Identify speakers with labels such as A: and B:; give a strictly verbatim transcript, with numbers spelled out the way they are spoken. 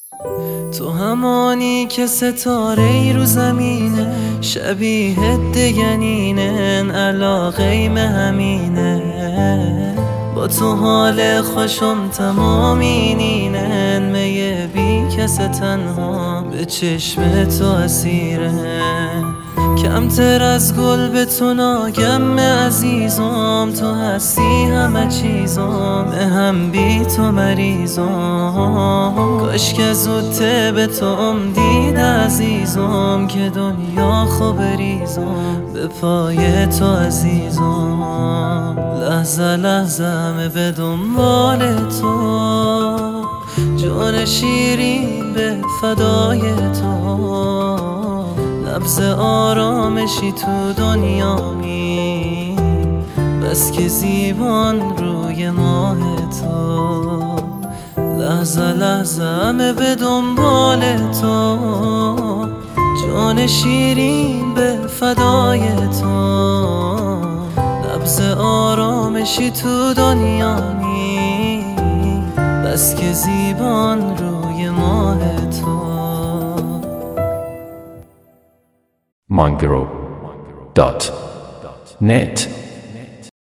A: تو همانی که ستاره ای رو زمینه، شبیه دگنینن، علاقه به همینه. با تو حال خوشم تمامینینن، میه بی کس تنها به چشم تو اسیره. کمتر از گل به تو ناگم عزیزم، تو هستی همه چیزم، هم بی تو مریضم. کاش که زودته به تو ام دید عزیزم، که دنیا خوب ریزم به پای تو عزیزم. لحظه لحظه همه به دنبال تو، جان شیرین به فدای تو. نبض آرامشی تو دنیامی، بس که زیبان روی ماه تو. لحظه لحظه همه به دنبال تو، جان شیرین به فدای تو. نبض آرامشی تو دنیامی، بس که زیبان روی ماه تو.
B: Mangro dot net